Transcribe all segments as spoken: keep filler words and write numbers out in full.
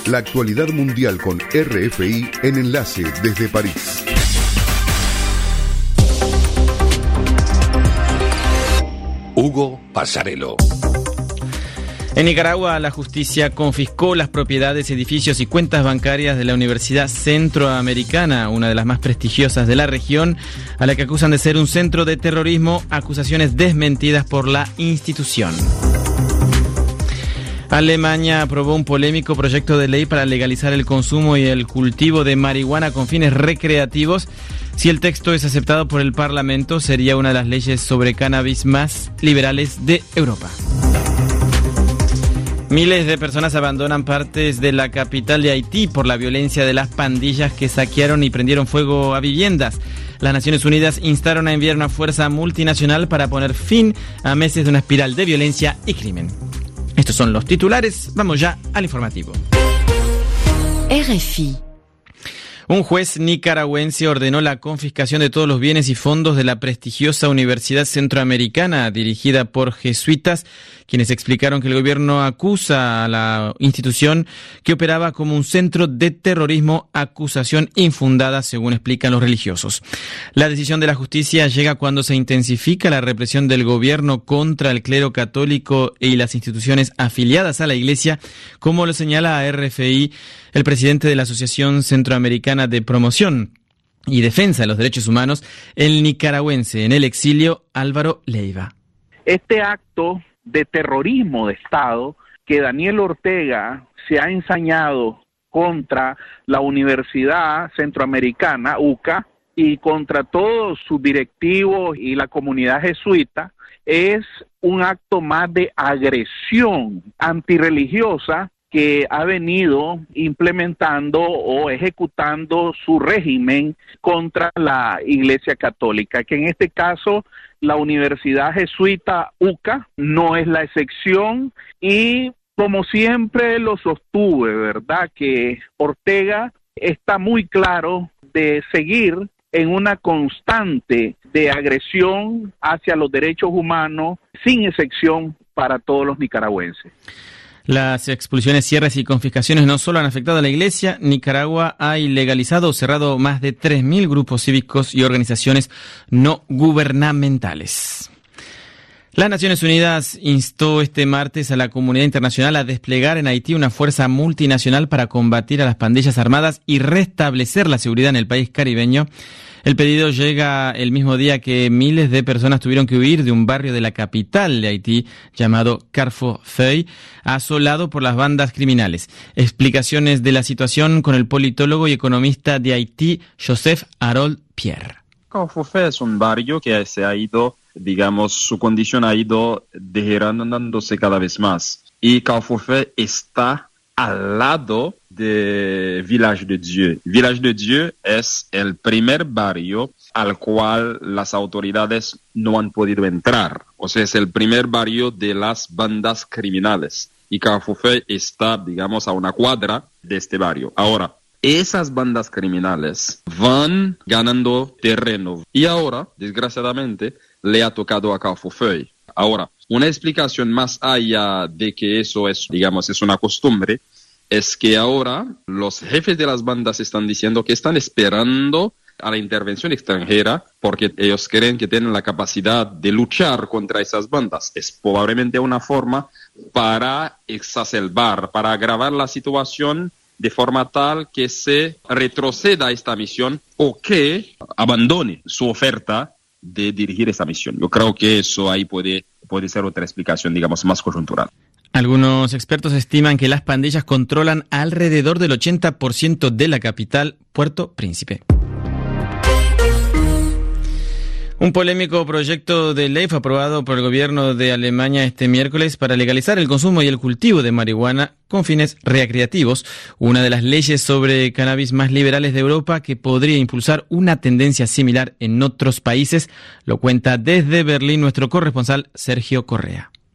La actualidad mundial con R F I en Enlace desde París. Hugo Passarello. En Nicaragua, la justicia confiscó las propiedades, edificios y cuentas bancarias de la Universidad Centroamericana, una de las más prestigiosas de la región, a la que acusan de ser un centro de terrorismo, acusaciones desmentidas por la institución. Alemania aprobó un polémico proyecto de ley para legalizar el consumo y el cultivo de marihuana con fines recreativos. Si el texto es aceptado por el Parlamento, sería una de las leyes sobre cannabis más liberales de Europa. Miles de personas abandonan partes de la capital de Haití por la violencia de las pandillas que saquearon y prendieron fuego a viviendas. Las Naciones Unidas instaron a enviar una fuerza multinacional para poner fin a meses de una espiral de violencia y crimen. Estos son los titulares. Vamos ya al informativo. R F I. Un juez nicaragüense ordenó la confiscación de todos los bienes y fondos de la prestigiosa Universidad Centroamericana, dirigida por jesuitas, quienes explicaron que el gobierno acusa a la institución que operaba como un centro de terrorismo, acusación infundada, según explican los religiosos. La decisión de la justicia llega cuando se intensifica la represión del gobierno contra el clero católico y las instituciones afiliadas a la Iglesia, como lo señala a R F I el presidente de la Asociación Centroamericana de Promoción y Defensa de los Derechos Humanos, el nicaragüense en el exilio Álvaro Leiva. Este acto de terrorismo de Estado que Daniel Ortega se ha ensañado contra la Universidad Centroamericana, U C A, y contra todos sus directivos y la comunidad jesuita, es un acto más de agresión antirreligiosa que ha venido implementando o ejecutando su régimen contra la Iglesia Católica, que en este caso la Universidad Jesuita U C A no es la excepción, y como siempre lo sostuve, ¿verdad?, que Ortega está muy claro de seguir en una constante de agresión hacia los derechos humanos, sin excepción para todos los nicaragüenses. Las expulsiones, cierres y confiscaciones no solo han afectado a la Iglesia. Nicaragua ha ilegalizado o cerrado más de tres mil grupos cívicos y organizaciones no gubernamentales. Las Naciones Unidas instó este martes a la comunidad internacional a desplegar en Haití una fuerza multinacional para combatir a las pandillas armadas y restablecer la seguridad en el país caribeño. El pedido llega el mismo día que miles de personas tuvieron que huir de un barrio de la capital de Haití llamado Carrefour-Feuille, asolado por las bandas criminales. Explicaciones de la situación con el politólogo y economista de Haití, Joseph Harold Pierre. Carrefour-Feuille es un barrio que se ha ido, digamos, su condición ha ido deteriorándose cada vez más. Y Carrefour-Feuille está al lado de Village de Dieu. Village de Dieu es el primer barrio al cual las autoridades no han podido entrar. O sea, es el primer barrio de las bandas criminales. Y Carrefour-Feuille está, digamos, a una cuadra de este barrio. Ahora, esas bandas criminales van ganando terreno. Y ahora, desgraciadamente, le ha tocado a Carrefour-Feuille. Ahora, una explicación más allá de que eso es, digamos, es una costumbre, es que ahora los jefes de las bandas están diciendo que están esperando a la intervención extranjera porque ellos creen que tienen la capacidad de luchar contra esas bandas. Es probablemente una forma para exacerbar, para agravar la situación de forma tal que se retroceda esta misión o que abandone su oferta de dirigir esa misión. Yo creo que eso ahí puede, puede ser otra explicación, digamos, más coyuntural. Algunos expertos estiman que las pandillas controlan alrededor del ochenta por ciento de la capital, Puerto Príncipe. Un polémico proyecto de ley fue aprobado por el gobierno de Alemania este miércoles para legalizar el consumo y el cultivo de marihuana con fines recreativos, una de las leyes sobre cannabis más liberales de Europa que podría impulsar una tendencia similar en otros países, lo cuenta desde Berlín nuestro corresponsal Sergio Correa.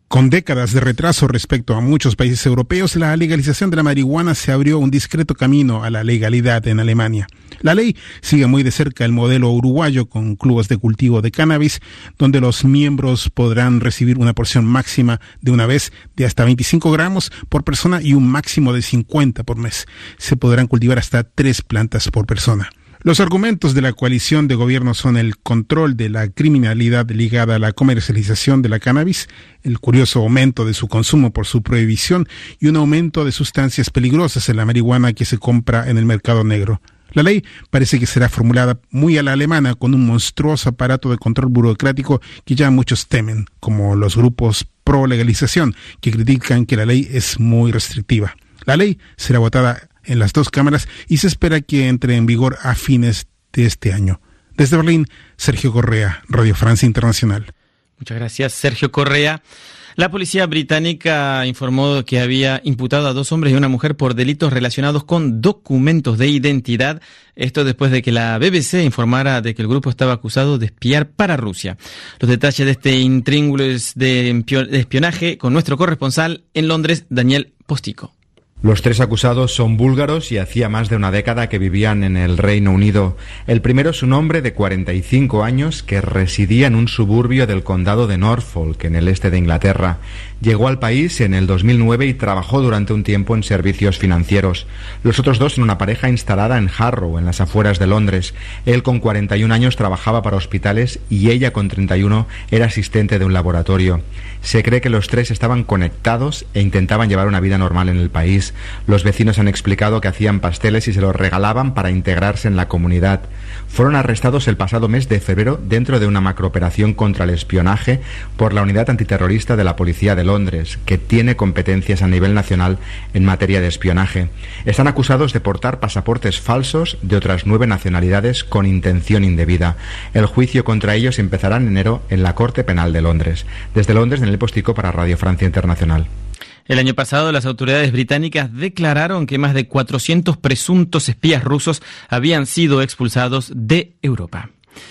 Con décadas de retraso respecto a muchos países europeos, la legalización de la marihuana se abrió un discreto camino a la legalidad en Alemania. La ley sigue muy de cerca el modelo uruguayo con clubes de cultivo de cannabis, donde los miembros podrán recibir una porción máxima de una vez de hasta veinticinco gramos por persona y un máximo de cincuenta por mes. Se podrán cultivar hasta tres plantas por persona. Los argumentos de la coalición de gobierno son el control de la criminalidad ligada a la comercialización de la cannabis, el curioso aumento de su consumo por su prohibición y un aumento de sustancias peligrosas en la marihuana que se compra en el mercado negro. La ley parece que será formulada muy a la alemana con un monstruoso aparato de control burocrático que ya muchos temen, como los grupos pro legalización que critican que la ley es muy restrictiva. La ley será votada en las dos cámaras y se espera que entre en vigor a fines de este año. Desde Berlín, Sergio Correa, Radio Francia Internacional. Muchas gracias, Sergio Correa. La policía británica informó que había imputado a dos hombres y una mujer por delitos relacionados con documentos de identidad. Esto después de que la B B C informara de que el grupo estaba acusado de espiar para Rusia. Los detalles de este intríngulis de espionaje con nuestro corresponsal en Londres, Daniel Postico. Los tres acusados son búlgaros y hacía más de una década que vivían en el Reino Unido. El primero es un hombre de cuarenta y cinco años que residía en un suburbio del condado de Norfolk, en el este de Inglaterra. Llegó al país en el dos mil nueve y trabajó durante un tiempo en servicios financieros. Los otros dos en una pareja instalada en Harrow, en las afueras de Londres. Él con cuarenta y un años trabajaba para hospitales y ella con treinta y uno era asistente de un laboratorio. Se cree que los tres estaban conectados e intentaban llevar una vida normal en el país. Los vecinos han explicado que hacían pasteles y se los regalaban para integrarse en la comunidad. Fueron arrestados el pasado mes de febrero dentro de una macrooperación contra el espionaje por la Unidad Antiterrorista de la Policía de Londres, que tiene competencias a nivel nacional en materia de espionaje. Están acusados de portar pasaportes falsos de otras nueve nacionalidades con intención indebida. El juicio contra ellos empezará en enero en la Corte Penal de Londres. Desde Londres, Daniel Postico para Radio Francia Internacional. El año pasado, las autoridades británicas declararon que más de cuatrocientos presuntos espías rusos habían sido expulsados de Europa.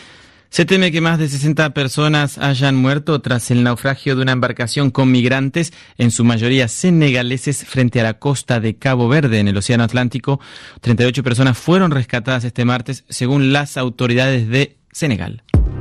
Se teme que más de sesenta personas hayan muerto tras el naufragio de una embarcación con migrantes, en su mayoría senegaleses, frente a la costa de Cabo Verde, en el Océano Atlántico. treinta y ocho personas fueron rescatadas este martes, según las autoridades de Senegal.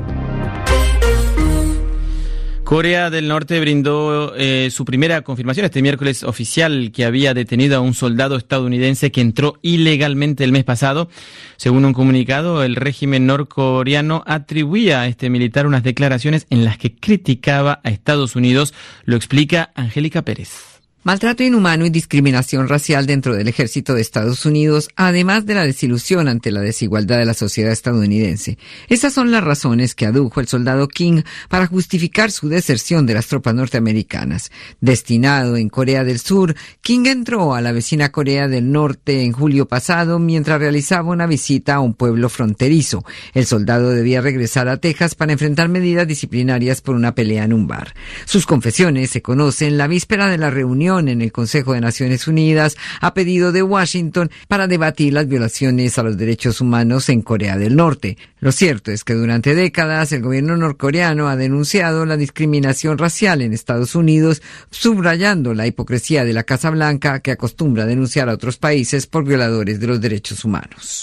Corea del Norte brindó eh, su primera confirmación este miércoles oficial que había detenido a un soldado estadounidense que entró ilegalmente el mes pasado. Según un comunicado, el régimen norcoreano atribuía a este militar unas declaraciones en las que criticaba a Estados Unidos. Lo explica Angélica Pérez. Maltrato inhumano y discriminación racial dentro del ejército de Estados Unidos, además de la desilusión ante la desigualdad de la sociedad estadounidense. Esas son las razones que adujo el soldado King para justificar su deserción de las tropas norteamericanas. Destinado en Corea del Sur, King entró a la vecina Corea del Norte en julio pasado mientras realizaba una visita a un pueblo fronterizo. El soldado debía regresar a Texas para enfrentar medidas disciplinarias por una pelea en un bar. Sus confesiones se conocen la víspera de la reunión en el Consejo de Naciones Unidas a pedido de Washington para debatir las violaciones a los derechos humanos en Corea del Norte. Lo cierto es que durante décadas el gobierno norcoreano ha denunciado la discriminación racial en Estados Unidos, subrayando la hipocresía de la Casa Blanca, que acostumbra a denunciar a otros países por violadores de los derechos humanos.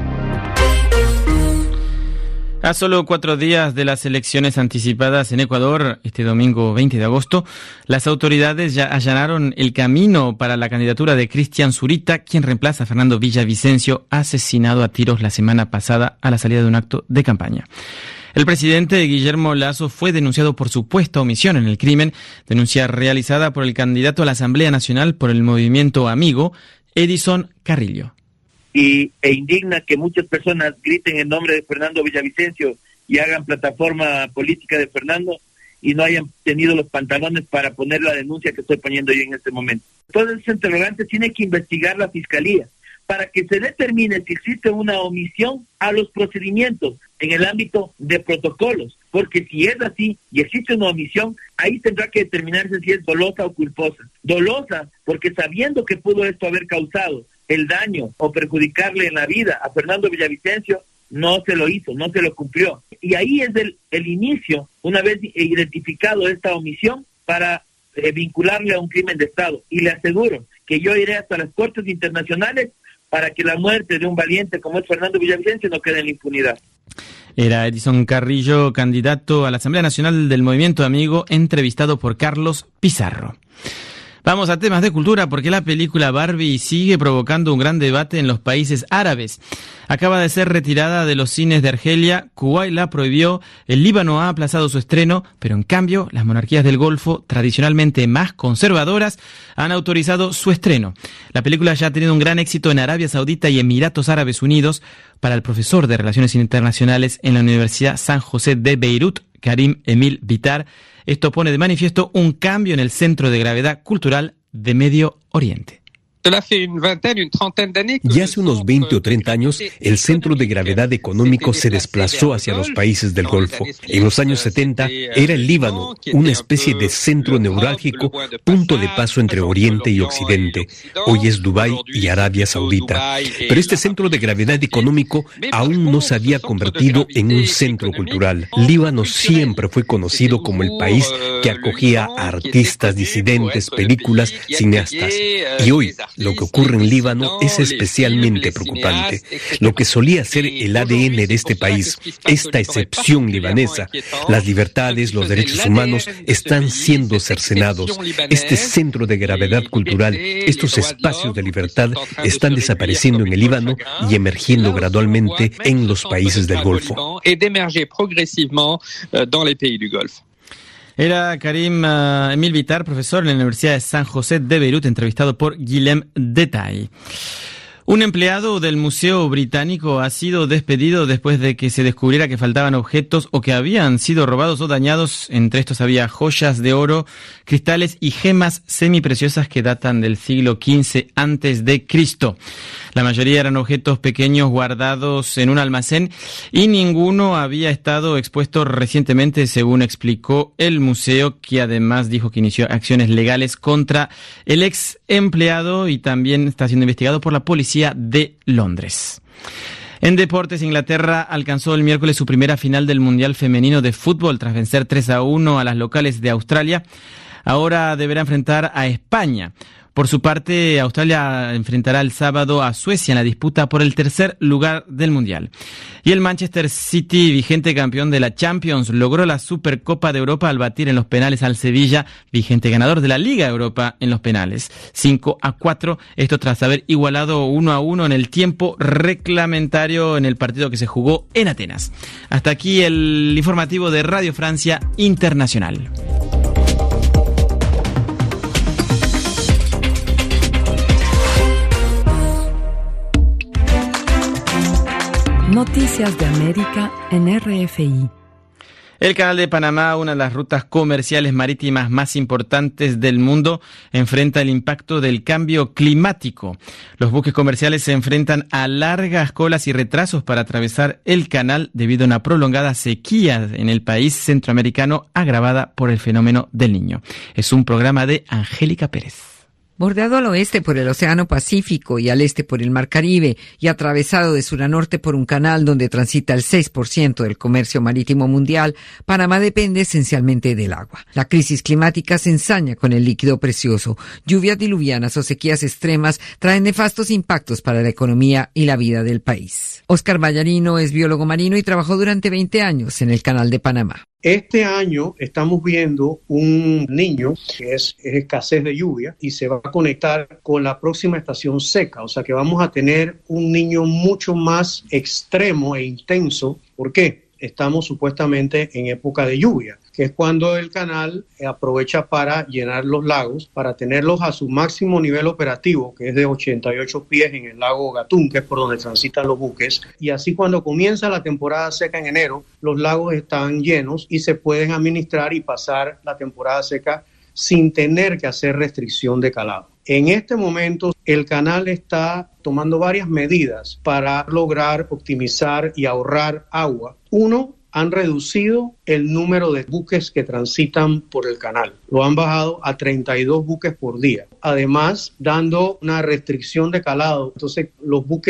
A solo cuatro días de las elecciones anticipadas en Ecuador, este domingo veinte de agosto, las autoridades ya allanaron el camino para la candidatura de Cristian Zurita, quien reemplaza a Fernando Villavicencio, asesinado a tiros la semana pasada a la salida de un acto de campaña. El presidente Guillermo Lasso fue denunciado por supuesta omisión en el crimen, denuncia realizada por el candidato a la Asamblea Nacional por el movimiento Amigo, Edison Carrillo. Y, e indigna que muchas personas griten en nombre de Fernando Villavicencio y hagan plataforma política de Fernando y no hayan tenido los pantalones para poner la denuncia que estoy poniendo yo en este momento. Todos esos interrogantes tiene que investigar la Fiscalía para que se determine si existe una omisión a los procedimientos en el ámbito de protocolos, porque si es así y existe una omisión, ahí tendrá que determinarse si es dolosa o culposa. Dolosa, porque sabiendo que pudo esto haber causado el daño o perjudicarle en la vida a Fernando Villavicencio, no se lo hizo, no se lo cumplió. Y ahí es el, el inicio, una vez identificado esta omisión, para eh, vincularle a un crimen de Estado. Y le aseguro que yo iré hasta las cortes internacionales para que la muerte de un valiente como es Fernando Villavicencio no quede en la impunidad. Era Edison Carrillo, candidato a la Asamblea Nacional del Movimiento Amigo, entrevistado por Carlos Pizarro. Vamos a temas de cultura porque la película Barbie sigue provocando un gran debate en los países árabes. Acaba de ser retirada de los cines de Argelia, Kuwait la prohibió, el Líbano ha aplazado su estreno, pero en cambio las monarquías del Golfo, tradicionalmente más conservadoras, han autorizado su estreno. La película ya ha tenido un gran éxito en Arabia Saudita y Emiratos Árabes Unidos. Para el profesor de Relaciones Internacionales en la Universidad San José de Beirut, Karim Emil Vitar, esto pone de manifiesto un cambio en el centro de gravedad cultural de Medio Oriente. Ya hace unos veinte o treinta años, el centro de gravedad económico se desplazó hacia los países del Golfo. En los años setenta era el Líbano, una especie de centro neurálgico, punto de paso entre Oriente y Occidente. Hoy es Dubái y Arabia Saudita. Pero este centro de gravedad económico aún no se había convertido en un centro cultural. Líbano siempre fue conocido como el país que acogía a artistas, disidentes, películas, cineastas. Y hoy, lo que ocurre en Líbano es especialmente preocupante. Lo que solía ser el A D N de este país, esta excepción libanesa, las libertades, los derechos humanos están siendo cercenados. Este centro de gravedad cultural, estos espacios de libertad están desapareciendo en el Líbano y emergiendo gradualmente en los países del Golfo. Era Karim uh, Emil Vitar, profesor en la Universidad de San José de Beirut, entrevistado por Guillem Detay. Un empleado del Museo Británico ha sido despedido después de que se descubriera que faltaban objetos o que habían sido robados o dañados. Entre estos había joyas de oro, cristales y gemas semipreciosas que datan del siglo quince antes de Cristo. La mayoría eran objetos pequeños guardados en un almacén y ninguno había estado expuesto recientemente, según explicó el museo, que además dijo que inició acciones legales contra el ex empleado y también está siendo investigado por la policía de Londres. En deportes, Inglaterra alcanzó el miércoles su primera final del Mundial Femenino de Fútbol tras vencer tres a uno a las locales de Australia. Ahora deberá enfrentar a España. Por su parte, Australia enfrentará el sábado a Suecia en la disputa por el tercer lugar del Mundial. Y el Manchester City, vigente campeón de la Champions, logró la Supercopa de Europa al batir en los penales al Sevilla, vigente ganador de la Liga Europa en los penales. cinco a cuatro, esto tras haber igualado uno a uno en el tiempo reglamentario en el partido que se jugó en Atenas. Hasta aquí el informativo de Radio Francia Internacional. Noticias de América en R F I. El Canal de Panamá, una de las rutas comerciales marítimas más importantes del mundo, enfrenta el impacto del cambio climático. Los buques comerciales se enfrentan a largas colas y retrasos para atravesar el canal debido a una prolongada sequía en el país centroamericano agravada por el fenómeno del Niño. Es un programa de Angélica Pérez. Bordeado al oeste por el Océano Pacífico y al este por el Mar Caribe y atravesado de sur a norte por un canal donde transita el seis por ciento del comercio marítimo mundial, Panamá depende esencialmente del agua. La crisis climática se ensaña con el líquido precioso. Lluvias diluvianas o sequías extremas traen nefastos impactos para la economía y la vida del país. Oscar Vallarino es biólogo marino y trabajó durante veinte años en el Canal de Panamá. Este año estamos viendo un niño que es, es escasez de lluvia y se va a conectar con la próxima estación seca, o sea que vamos a tener un niño mucho más extremo e intenso. ¿Por qué? Estamos supuestamente en época de lluvia, que es cuando el canal aprovecha para llenar los lagos, para tenerlos a su máximo nivel operativo, que es de ochenta y ocho pies en el lago Gatún, que es por donde transitan los buques. Y así cuando comienza la temporada seca en enero, los lagos están llenos y se pueden administrar y pasar la temporada seca sin tener que hacer restricción de calado. En este momento, el canal está tomando varias medidas para lograr optimizar y ahorrar agua. Uno, han reducido el número de buques que transitan por el canal. Lo han bajado a treinta y dos buques por día. Además, dando una restricción de calado. Entonces, los buques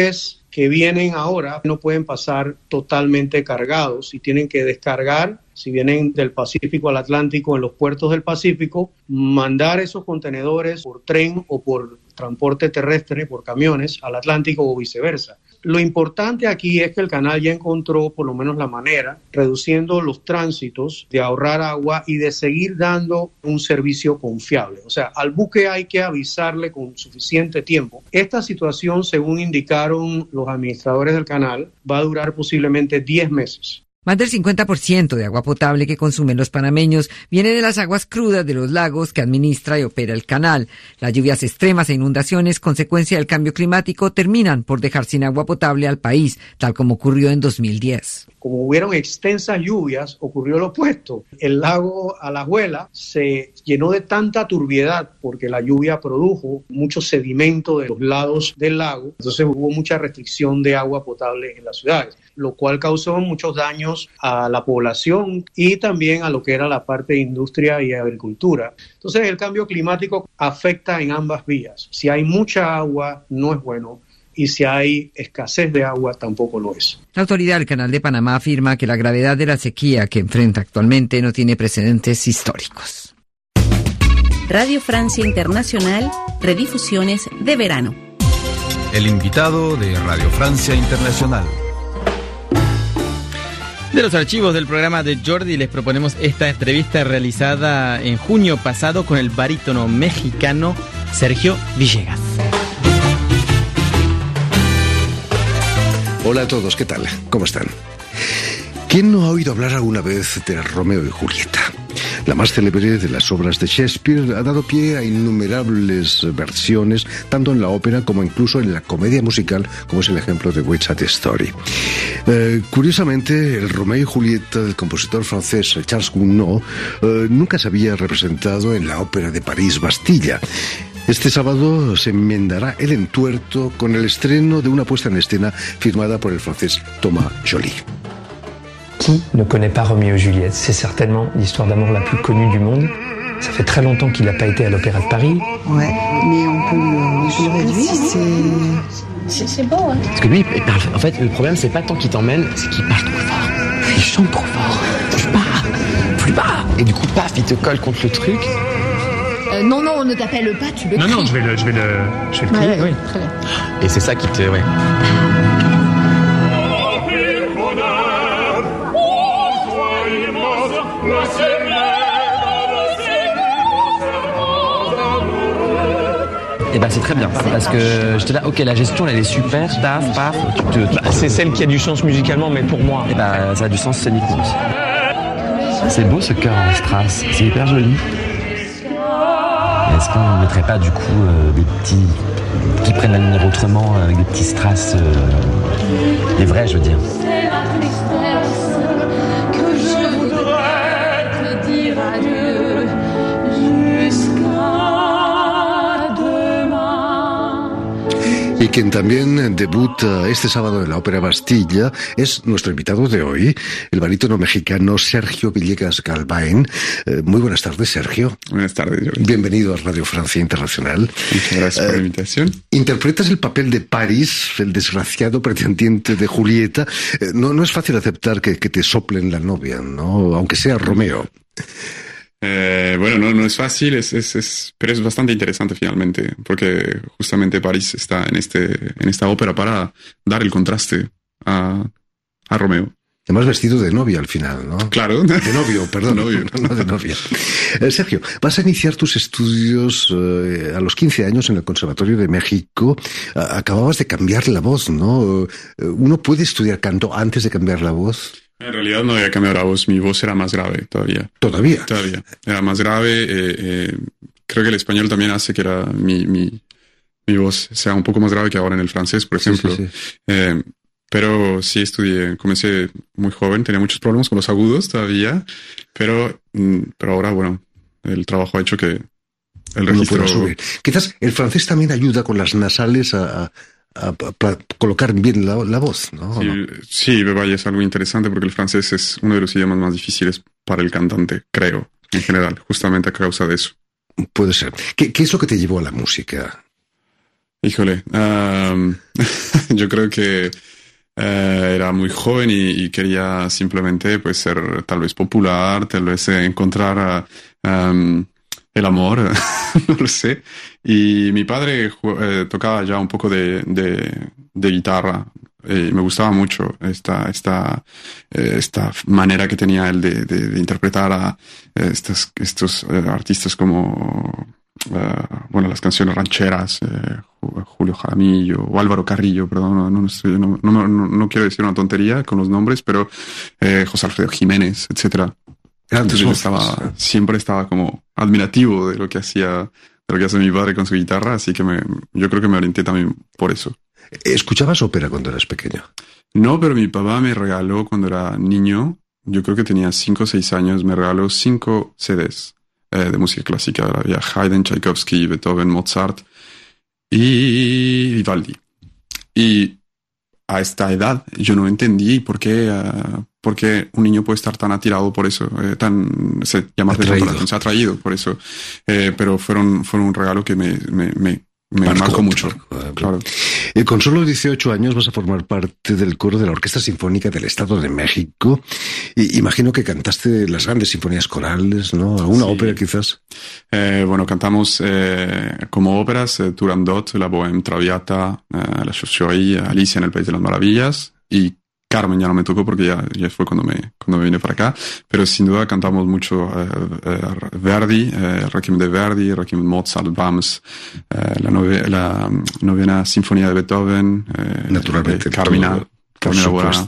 que vienen ahora no pueden pasar totalmente cargados y tienen que descargar, si vienen del Pacífico al Atlántico, en los puertos del Pacífico, mandar esos contenedores por tren o por transporte terrestre, por camiones, al Atlántico o viceversa. Lo importante aquí es que el canal ya encontró por lo menos la manera, reduciendo los tránsitos, de ahorrar agua y de seguir dando un servicio confiable. O sea, al buque hay que avisarle con suficiente tiempo. Esta situación, según indicaron los administradores del canal, va a durar posiblemente diez meses. Más del cincuenta por ciento de agua potable que consumen los panameños viene de las aguas crudas de los lagos que administra y opera el canal. Las lluvias extremas e inundaciones, consecuencia del cambio climático, terminan por dejar sin agua potable al país, tal como ocurrió en dos mil diez. Como hubieron extensas lluvias, ocurrió lo opuesto. El lago Alajuela se llenó de tanta turbiedad porque la lluvia produjo mucho sedimento de los lados del lago. Entonces hubo mucha restricción de agua potable en las ciudades, lo cual causó muchos daños a la población y también a lo que era la parte de industria y agricultura. Entonces el cambio climático afecta en ambas vías. Si hay mucha agua, no es bueno. Y si hay escasez de agua, tampoco lo es. La autoridad del Canal de Panamá afirma que la gravedad de la sequía que enfrenta actualmente no tiene precedentes históricos. Radio Francia Internacional, redifusiones de verano. El invitado de Radio Francia Internacional. De los archivos del programa de Jordi les proponemos esta entrevista realizada en junio pasado con el barítono mexicano Sergio Villegas. Hola a todos, ¿qué tal? ¿Cómo están? ¿Quién no ha oído hablar alguna vez de Romeo y Julieta? La más célebre de las obras de Shakespeare ha dado pie a innumerables versiones, tanto en la ópera como incluso en la comedia musical, como es el ejemplo de West Side Story. Eh, curiosamente, el Romeo y Julieta del compositor francés Charles Gounod eh, nunca se había representado en la ópera de París Bastilla. Este sábado se enmendará el entuerto con el estreno de una puesta en escena firmada por el francés Thomas Joly. Qui ne connaît pas Roméo et Juliette? C'est certainement l'histoire d'amour la plus connue du monde. Ça fait très longtemps qu'il n'a pas été à l'Opéra de Paris. Ouais, mais on peut le, le réduire, c'est... C'est beau, hein. Parce que lui, il parle... En fait, le problème, c'est pas tant qu'il t'emmène, c'est qu'il parle trop fort. Il chante trop fort. Plus bas, plus bas. Et du coup, paf, il te colle contre le truc. Euh, non, non, on ne t'appelle pas, tu le Non, cries. non, je vais le, je vais le, je vais le Ouais, crier, ouais, oui. très bien. Et c'est ça qui te... Ouais. Et ben c'est très bien, parce que j'étais là, ok, la gestion elle est super, taf, paf, tu te... Tu... Bah, c'est celle qui a du sens musicalement, mais pour moi... Et ben ça a du sens scéniquement aussi. C'est beau ce chœur en strass, c'est hyper joli. Est-ce qu'on ne mettrait pas du coup euh, des petits... qui prennent la lumière autrement, avec des petits strass, euh, les vrais je veux dire. C'est la tristesse que je voudrais te dire adieu jusqu'à demain. Y quien también debuta este sábado en la Ópera Bastilla es nuestro invitado de hoy, el barítono mexicano Sergio Villegas Galván. Eh, muy buenas tardes, Sergio. Buenas tardes, Jordi. Bienvenido a Radio Francia Internacional. Muchas gracias por la invitación. Interpretas el papel de Paris, el desgraciado pretendiente de Julieta. Eh, no, no es fácil aceptar que, que te soplen la novia, ¿no? Aunque sea Romeo. Eh, bueno, no, no es fácil, es, es, es, pero es bastante interesante finalmente, porque justamente París está en, este, en esta ópera para dar el contraste a, a Romeo. Además vestido de novia al final, ¿no? Claro. De novio, perdón. De novio. No, no de novia. Eh, Sergio, vas a iniciar tus estudios eh, a los quince años en el Conservatorio de México. A- acababas de cambiar la voz, ¿no? Eh, ¿Uno puede estudiar canto antes de cambiar la voz? En realidad no había cambiado la voz, mi voz era más grave todavía. ¿Todavía? Todavía. Era más grave. Eh, eh, creo que el español también hace que era mi, mi, mi voz sea un poco más grave que ahora en el francés, por ejemplo. Sí, sí, sí. Eh, pero sí estudié, comencé muy joven, tenía muchos problemas con los agudos todavía, pero, mm, pero ahora, bueno, el trabajo ha hecho que el Uno registro... puede subir. Quizás el francés también ayuda con las nasales a, a, a- a colocar bien la, la voz, ¿no? ¿O Sí, no? sí, vaya, es algo interesante porque el francés es uno de los idiomas más difíciles para el cantante, creo, en general, justamente a causa de eso. Puede ser. ¿Qué, qué es lo que te llevó a la música? Híjole, um, yo creo que uh, era muy joven y, y quería simplemente pues ser tal vez popular, tal vez eh, encontrar uh, um, el amor, no lo sé. Y mi padre eh, tocaba ya un poco de, de, de guitarra. Eh, me gustaba mucho esta, esta, eh, esta manera que tenía él de, de, de interpretar a eh, estos, estos eh, artistas como... Uh, bueno, las canciones rancheras, eh, Julio Jaramillo o Álvaro Carrillo, perdón, no, no, estoy, no, no, no, no quiero decir una tontería con los nombres, pero eh, José Alfredo Jiménez, etcétera. Entonces yo estaba, siempre estaba como admirativo de lo que hacía, de lo que hace mi padre con su guitarra, así que me, yo creo que me orienté también por eso. ¿Escuchabas ópera cuando eras pequeño? No, pero mi papá me regaló cuando era niño, yo creo que tenía cinco o seis años, me regaló cinco C Ds. Eh, de música clásica. Había Haydn, Tchaikovsky, Beethoven, Mozart y Vivaldi. Y a esta edad yo no entendí por qué, uh, por qué un niño puede estar tan atirado por eso, eh, tan se llama atraído. Se ha atraído por eso. Eh, pero fueron, fueron un regalo que me, me, me Me marcó, marcó mucho, marcó, claro. Eh, con solo dieciocho años vas a formar parte del coro de la Orquesta Sinfónica del Estado de México. Y imagino que cantaste las grandes sinfonías corales, ¿no? ¿Alguna sí. ópera quizás? Eh, bueno, cantamos eh, como óperas eh, Turandot, La Bohème Traviata, eh, La Chauve-souris, Alicia en el País de las Maravillas y Carmen ya no me tocó porque ya, ya fue cuando me, cuando me vine para acá, pero sin duda cantamos mucho eh, eh, Verdi, eh, Requiem de Verdi, Requiem de Mozart, Brahms, eh, la, nove, la novena sinfonía de Beethoven, eh, naturalmente, eh, Carmina, Carmina Burana.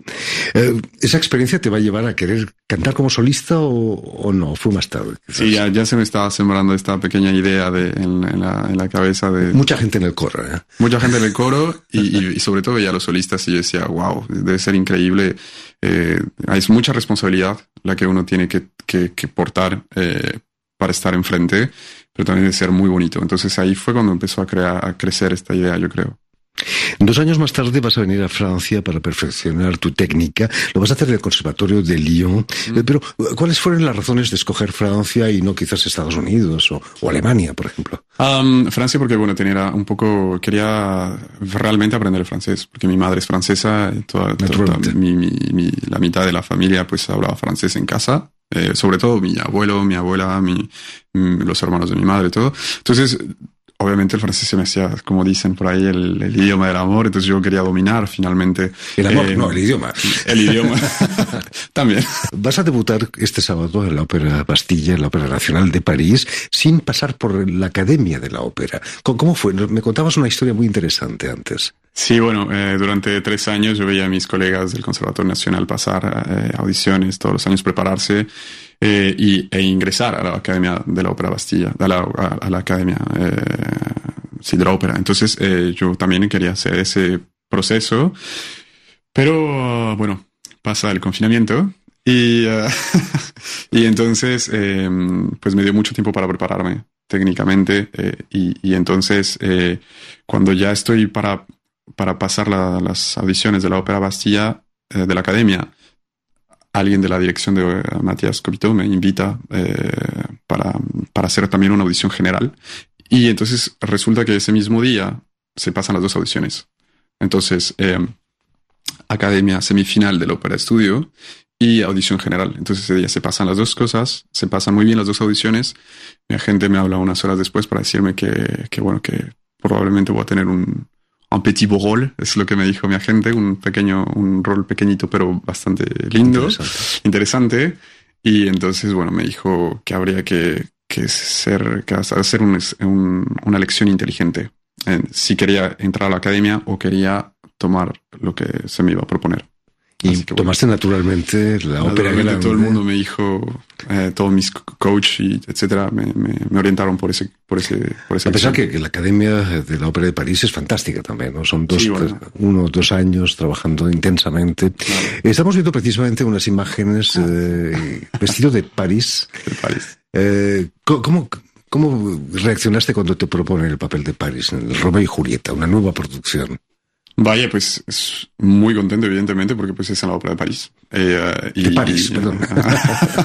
Eh, ¿Esa experiencia te va a llevar a querer cantar como solista o, o no? ¿Fue más tarde? Quizás? Sí, ya, ya se me estaba sembrando esta pequeña idea de, en, en, la, en la cabeza de... Mucha gente en el coro, ¿eh? Mucha gente en el coro y, y, y sobre todo veía a los solistas y yo decía, wow, debe ser increíble. Eh, es mucha responsabilidad la que uno tiene que, que, que portar eh, para estar enfrente, pero también debe ser muy bonito. Entonces ahí fue cuando empezó a, crear, a crecer esta idea, yo creo. Dos años más tarde vas a venir a Francia para perfeccionar tu técnica. Lo vas a hacer en el Conservatorio de Lyon. Mm. Pero, ¿cuáles fueron las razones de escoger Francia y no quizás Estados Unidos o, o Alemania, por ejemplo? Um, Francia porque, bueno, tenía un poco... Quería realmente aprender el francés, porque mi madre es francesa, y toda, toda, toda mi, mi, mi, la mitad de la familia pues hablaba francés en casa. Eh, sobre todo mi abuelo, mi abuela, mi, mi, los hermanos de mi madre, todo. Entonces... Obviamente el francés se me hacía, como dicen por ahí, el, el idioma del amor, entonces yo quería dominar finalmente. El amor, eh, no, el idioma. El idioma, también. Vas a debutar este sábado en la Ópera Bastilla, en la Ópera Nacional de París, sin pasar por la Academia de la Ópera. ¿Cómo fue? Me contabas una historia muy interesante antes. Sí, bueno, eh, durante tres años yo veía a mis colegas del Conservatorio Nacional pasar eh, audiciones, todos los años prepararse eh, y, e ingresar a la Academia de la Ópera Bastilla, a la, a, a la Academia eh, sí, de la Ópera. Entonces eh, yo también quería hacer ese proceso, pero uh, bueno, pasa el confinamiento y, uh, y entonces eh, pues me dio mucho tiempo para prepararme técnicamente eh, y, y entonces eh, cuando ya estoy para para pasar la, las audiciones de la Ópera Bastilla eh, de la Academia, alguien de la dirección de uh, Matías Copito me invita eh, para, para hacer también una audición general y entonces resulta que ese mismo día se pasan las dos audiciones. Entonces, eh, Academia semifinal de la Ópera Estudio y audición general. Entonces ese día se pasan las dos cosas, se pasan muy bien las dos audiciones. Mi agente me habla unas horas después para decirme que, que bueno, que probablemente voy a tener un un petit beau rôle, es lo que me dijo mi agente, un pequeño, un rol pequeñito pero bastante lindo, interesante. interesante. Y entonces, bueno, me dijo que habría que, que ser, que hacer un, un, una elección inteligente. Eh, si quería entrar a la academia o quería tomar lo que se me iba a proponer. Y que, tomaste bueno, naturalmente la ópera grande. Todo el mundo me dijo, eh, todos mis coach y etcétera, me, me, me orientaron por ese, por ese, por ese. A pesar que, que la Academia de la Ópera de París es fantástica también, ¿no? Son dos, sí, bueno. tres, uno, dos años trabajando intensamente. Claro. Estamos viendo precisamente unas imágenes eh, vestido de París. De París. Eh, ¿Cómo, cómo reaccionaste cuando te proponen el papel de París en el Romeo y Julieta, una nueva producción? Vaya, pues es muy contento, evidentemente, porque pues es en la Ópera de París. Eh, y, de París, y, perdón.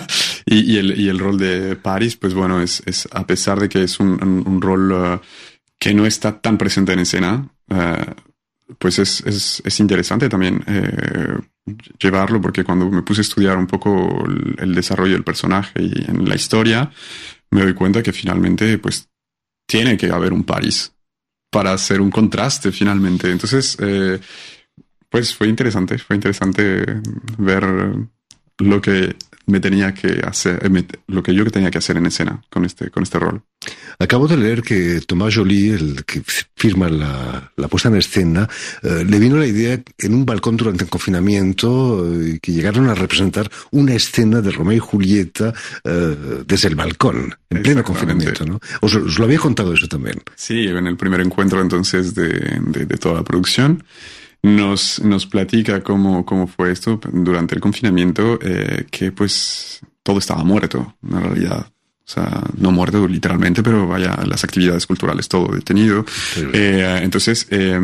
y, y, el, y el rol de París, pues bueno, es, es a pesar de que es un, un, un rol uh, que no está tan presente en escena, eh, pues es, es, es interesante también eh, llevarlo, porque cuando me puse a estudiar un poco el, el desarrollo del personaje y en la historia, me doy cuenta que finalmente pues tiene que haber un París para hacer un contraste finalmente. Entonces, eh, pues fue interesante, fue interesante ver lo que me tenía que hacer, lo que yo tenía que hacer en escena con este, con este rol. Acabo de leer que Tomás Joly, el que firma la, la puesta en escena, eh, le vino la idea en un balcón durante el confinamiento, eh, que llegaron a representar una escena de Romeo y Julieta eh, desde el balcón, en pleno confinamiento, ¿no? Os, os lo había contado eso también. Sí, en el primer encuentro entonces de, de, de toda la producción. Nos, nos platica cómo, cómo fue esto durante el confinamiento, eh, que pues todo estaba muerto, en realidad. O sea, no muerto literalmente, pero vaya, las actividades culturales, todo detenido. Sí. Eh, entonces, eh,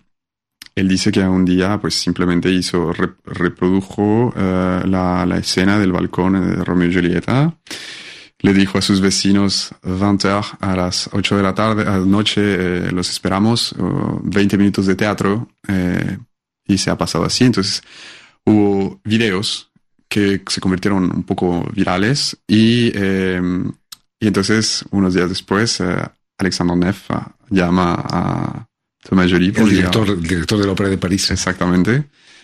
él dice que un día pues simplemente hizo, rep, reprodujo eh, la, la escena del balcón de Romeo y Julieta. Le dijo a sus vecinos, veinte heures a las ocho de la tarde, a la noche, eh, los esperamos, uh, veinte minutos de teatro, eh, y se ha pasado así. Entonces, hubo videos que se convirtieron un poco virales, y, eh, y entonces, unos días después, eh, Alexandre Neff llama a Tomás Joly. El director, el director de la Ópera de París. Exactamente.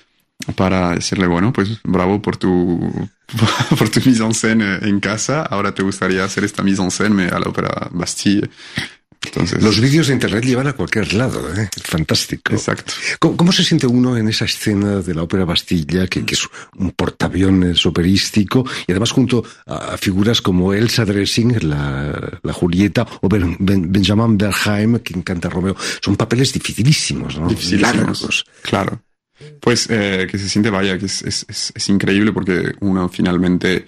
Para decirle, bueno, pues bravo por tu por tu mise en scène en casa. Ahora te gustaría hacer esta mise en scène a la Ópera Bastille. Entonces, los vídeos de internet llevan a cualquier lado, ¿eh? Fantástico. Exacto. ¿Cómo, cómo se siente uno en esa escena de la Ópera Bastilla, que, que es un portaaviones operístico, y además junto a, a figuras como Elsa Dressing, la, la Julieta, o ben, ben, Benjamin Bernheim, quien canta Romeo? Son papeles dificilísimos, ¿no? Dificilísimos. Largos. Claro. Pues eh, que se siente, vaya, que es, es, es, es increíble, porque uno finalmente,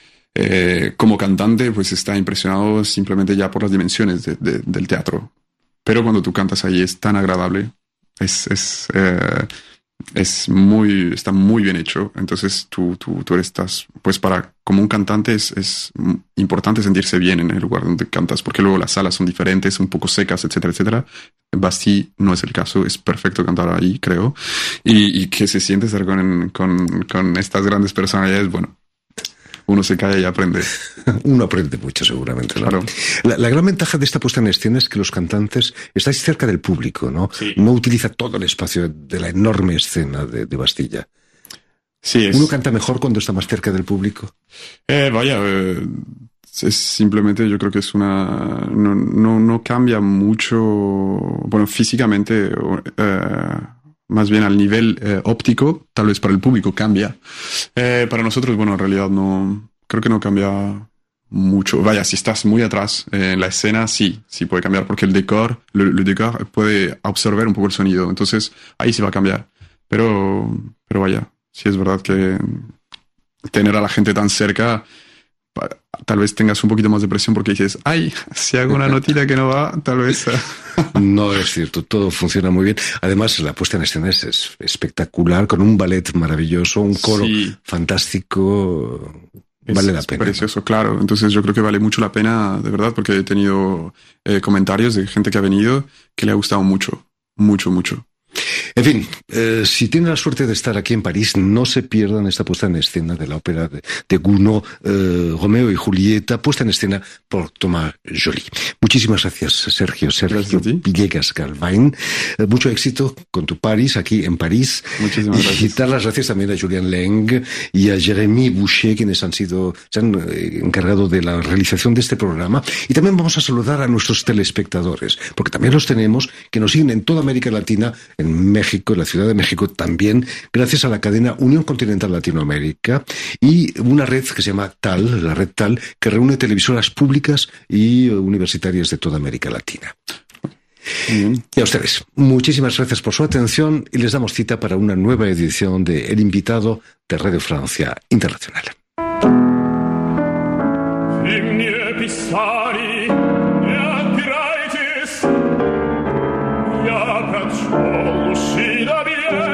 eh, como cantante, pues está impresionado simplemente ya por las dimensiones de, de, del teatro. Pero cuando tú cantas ahí es tan agradable, es, es, eh, es muy, está muy bien hecho. Entonces tú, tú, tú estás, pues para, como un cantante es, es importante sentirse bien en el lugar donde cantas, porque luego las salas son diferentes, un poco secas, etcétera, etcétera. Bastille no es el caso, es perfecto cantar ahí, creo. Y, y que se siente estar con, con, con estas grandes personalidades, bueno, uno se cae y aprende. Uno aprende mucho, seguramente, ¿no? Claro. La, la gran ventaja de esta puesta en escena es que los cantantes estáis cerca del público, ¿no? Sí. No utiliza todo el espacio de la enorme escena de, de Bastilla. Sí, es... ¿Uno canta mejor cuando está más cerca del público? Eh, vaya, eh, es simplemente, yo creo que es una... No, no, no cambia mucho, bueno, físicamente, eh, más bien al nivel eh, óptico, tal vez para el público cambia. Eh, para nosotros, bueno, en realidad no, creo que no cambia mucho. Vaya, si estás muy atrás eh, en la escena, sí, sí puede cambiar, porque el decor, el, el decor puede absorber un poco el sonido, entonces ahí sí va a cambiar. Pero, pero vaya, sí es verdad que tener a la gente tan cerca, tal vez tengas un poquito más de presión, porque dices, ay, si hago una notita que no va, tal vez... No es cierto, todo funciona muy bien. Además, la puesta en escena es, es espectacular, con un ballet maravilloso, un coro sí. fantástico. Vale es, la es pena. Precioso, claro. Entonces yo creo que vale mucho la pena, de verdad, porque he tenido eh, comentarios de gente que ha venido que le ha gustado mucho, mucho, mucho. En fin, eh, si tienen la suerte de estar aquí en París, no se pierdan esta puesta en escena de la ópera de, de Gounod, eh, Romeo y Julieta, puesta en escena por Tomás Joly. Muchísimas gracias, Sergio. Sergio Villegas Galvain. Eh, mucho éxito con tu París, aquí en París. Muchísimas gracias. Y dar las gracias también a Julien Leng y a Jérémy Boucher, quienes han sido, se han eh, encargado de la realización de este programa. Y también vamos a saludar a nuestros telespectadores, porque también los tenemos, que nos siguen en toda América Latina, en México, en la Ciudad de México también, gracias a la cadena Unión Continental Latinoamérica y una red que se llama TAL, la red TAL, que reúne televisoras públicas y universitarias de toda América Latina. Mm. Y a ustedes, muchísimas gracias por su atención y les damos cita para una nueva edición de El Invitado de Radio Francia Internacional.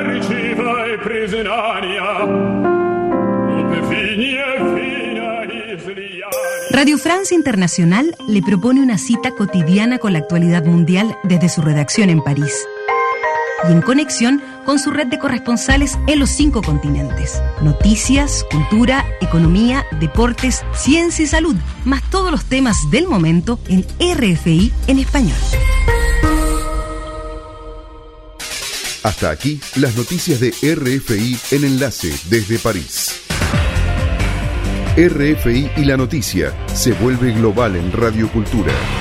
Prisonaria, Radio Francia Internacional le propone una cita cotidiana con la actualidad mundial desde su redacción en París y en conexión con su red de corresponsales en los cinco continentes. Noticias, cultura, economía, deportes, ciencia y salud, más todos los temas del momento en R F I en español. Hasta aquí las noticias de R F I en Enlace desde París. R F I y la noticia se vuelve global en Radio Cultura.